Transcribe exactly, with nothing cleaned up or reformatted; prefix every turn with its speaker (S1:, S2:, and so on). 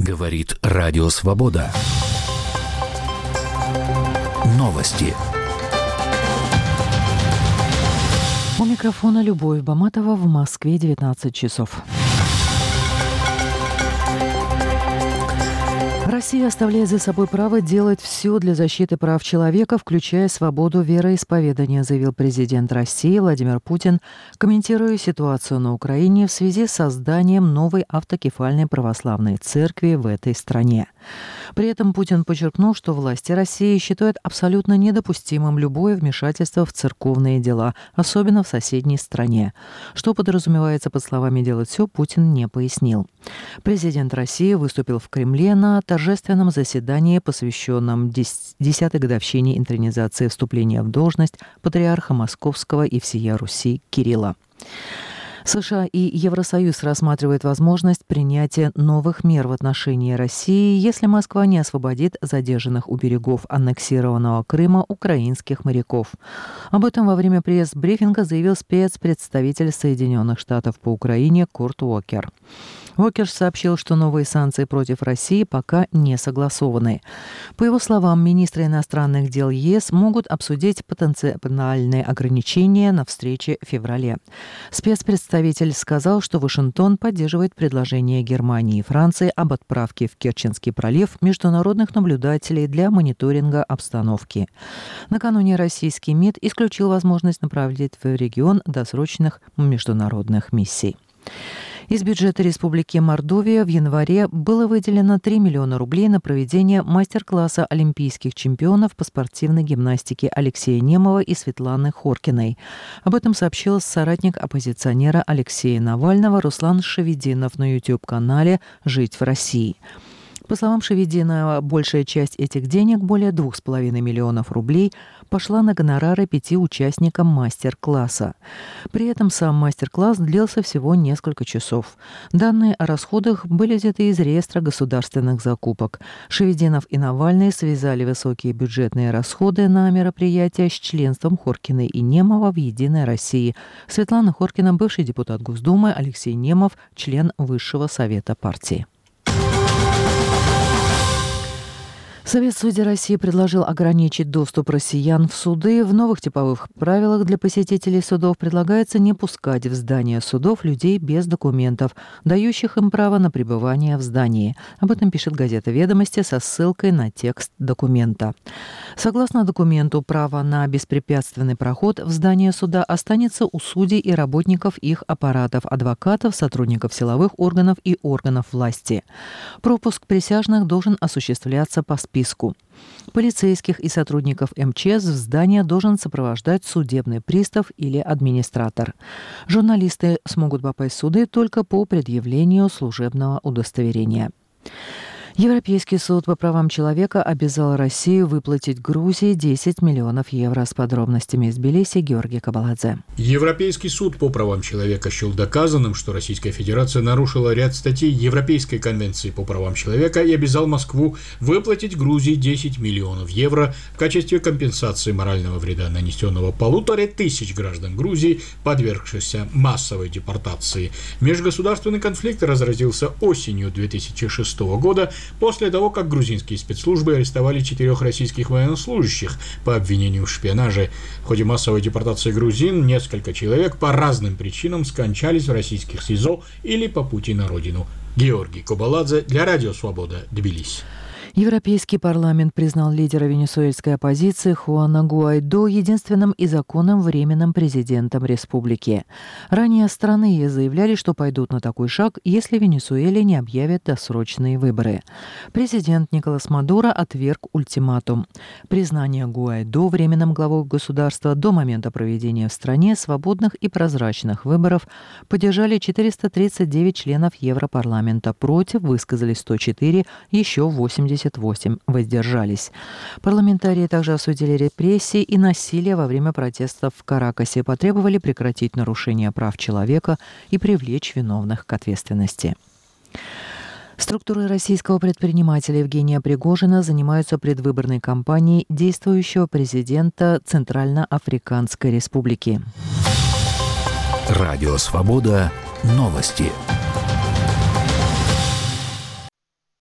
S1: Говорит Радио Свобода. Новости.
S2: У микрофона Любовь Баматова, в Москве девятнадцать часов. Россия оставляет за собой право делать все для защиты прав человека, включая свободу вероисповедания, заявил президент России Владимир Путин, комментируя ситуацию на Украине в связи с созданием новой автокефальной православной церкви в этой стране. При этом Путин подчеркнул, что власти России считают абсолютно недопустимым любое вмешательство в церковные дела, особенно в соседней стране. Что подразумевается под словами «делать все», Путин не пояснил. Президент России выступил в Кремле на торжественном заседании, посвященном десятой годовщине интронизации вступления в должность патриарха Московского и всея Руси Кирилла. США и Евросоюз рассматривают возможность принятия новых мер в отношении России, если Москва не освободит задержанных у берегов аннексированного Крыма украинских моряков. Об этом во время пресс-брифинга заявил спецпредставитель Соединенных Штатов по Украине Курт Уокер. Уокер сообщил, что новые санкции против России пока не согласованы. По его словам, министры иностранных дел ЕС могут обсудить потенциальные ограничения на встрече в феврале. Спецпредставитель сказал, что Вашингтон поддерживает предложение Германии и Франции об отправке в Керченский пролив международных наблюдателей для мониторинга обстановки. Накануне российский МИД исключил возможность направить в регион досрочных международных миссий. Из бюджета Республики Мордовия в январе было выделено три миллиона рублей на проведение мастер-класса олимпийских чемпионов по спортивной гимнастике Алексея Немова и Светланы Хоркиной. Об этом сообщил соратник оппозиционера Алексея Навального Руслан Шевединов на YouTube-канале «Жить в России». По словам Шевединова, большая часть этих денег, более двух с половиной миллионов рублей, пошла на гонорары пяти участникам мастер-класса. При этом сам мастер-класс длился всего несколько часов. Данные о расходах были взяты из реестра государственных закупок. Шевединов и Навальный связали высокие бюджетные расходы на мероприятия с членством Хоркиной и Немова в «Единой России». Светлана Хоркина – бывший депутат Госдумы, Алексей Немов – член Высшего совета партии. Совет судей России предложил ограничить доступ россиян в суды. В новых типовых правилах для посетителей судов предлагается не пускать в здание судов людей без документов, дающих им право на пребывание в здании. Об этом пишет газета «Ведомости» со ссылкой на текст документа. Согласно документу, право на беспрепятственный проход в здание суда останется у судей и работников их аппаратов, адвокатов, сотрудников силовых органов и органов власти. Пропуск присяжных должен осуществляться по списку. Полицейских и сотрудников эм че эс в здание должен сопровождать судебный пристав или администратор. Журналисты смогут попасть в суды только по предъявлению служебного удостоверения. Европейский суд по правам человека обязал Россию выплатить Грузии десять миллионов евро. С подробностями из Тбилиси Георгий Кабаладзе.
S3: Европейский суд по правам человека счел доказанным, что Российская Федерация нарушила ряд статей Европейской конвенции по правам человека и обязал Москву выплатить Грузии десять миллионов евро в качестве компенсации морального вреда, нанесенного полутора тысяч граждан Грузии, подвергшихся массовой депортации. Межгосударственный конфликт разразился осенью две тысячи шестого года, после того, как грузинские спецслужбы арестовали четырех российских военнослужащих по обвинению в шпионаже. В ходе массовой депортации грузин несколько человек по разным причинам скончались в российских СИЗО или по пути на родину. Георгий Кабаладзе для Радио Свобода, Тбилиси.
S2: Европейский парламент признал лидера венесуэльской оппозиции Хуана Гуайдо единственным и законным временным президентом республики. Ранее страны заявляли, что пойдут на такой шаг, если в Венесуэле не объявят досрочные выборы. Президент Николас Мадуро отверг ультиматум. Признание Гуайдо временным главой государства до момента проведения в стране свободных и прозрачных выборов поддержали четыреста тридцать девять членов Европарламента. Против высказались сто четыре, еще восемьдесят восемь воздержались. Парламентарии также осудили репрессии и насилие во время протестов в Каракасе, потребовали прекратить нарушения прав человека и привлечь виновных к ответственности. Структуры российского предпринимателя Евгения Пригожина занимаются предвыборной кампанией действующего президента Центральноафриканской Республики.
S1: Радио Свобода. Новости.